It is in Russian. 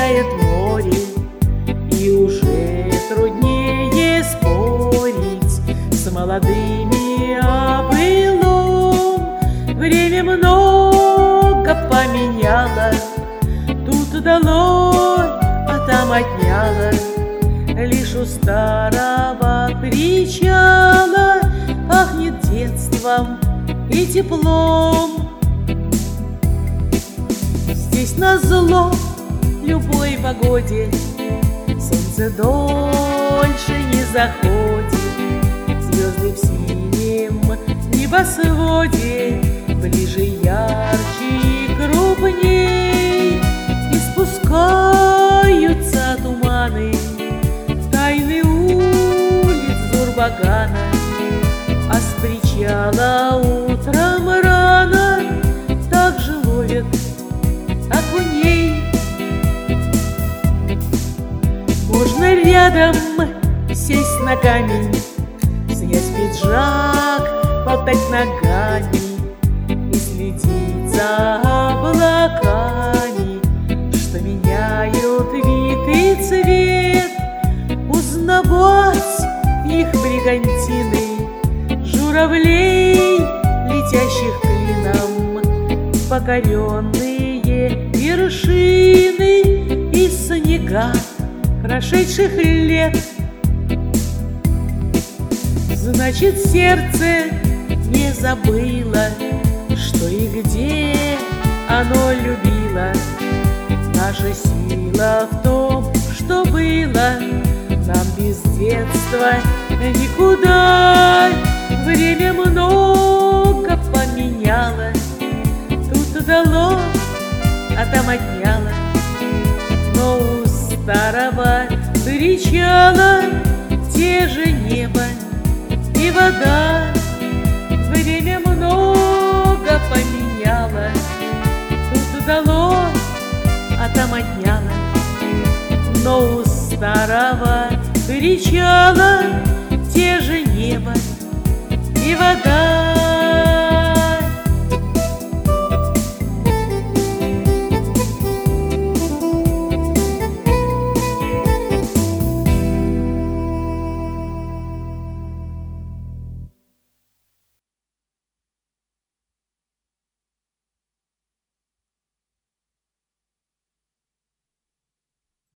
сияет море, и уже труднее спорить с молодыми о былом. Время много поменяло, тут дало, а там отняло. Лишь у старого причала пахнет детством и теплом. Здесь назло любой погоде солнце дольше не заходит. Звезды в синем небосводе ближе, ярче и крупней. Испускаются туманы тайны улиц Зурбагана, а с причала утром рано также ловят окуней. Можно рядом сесть на камень, снять пиджак, болтать ногами и следить за облаками, что меняют вид и цвет. Узнавать их бригантины, журавлей, летящих клином, покоренные вершины и снега прошедших лет. Значит, сердце не забыло, что и где оно любило. Наша сила в том, что было нам без детства никуда. Время много поменяло, тут дало, а там отняло. Но у старого причала те же небо и вода. Время много поменяло, тут дало, а там отняло. Но у старого причала те же небо и вода.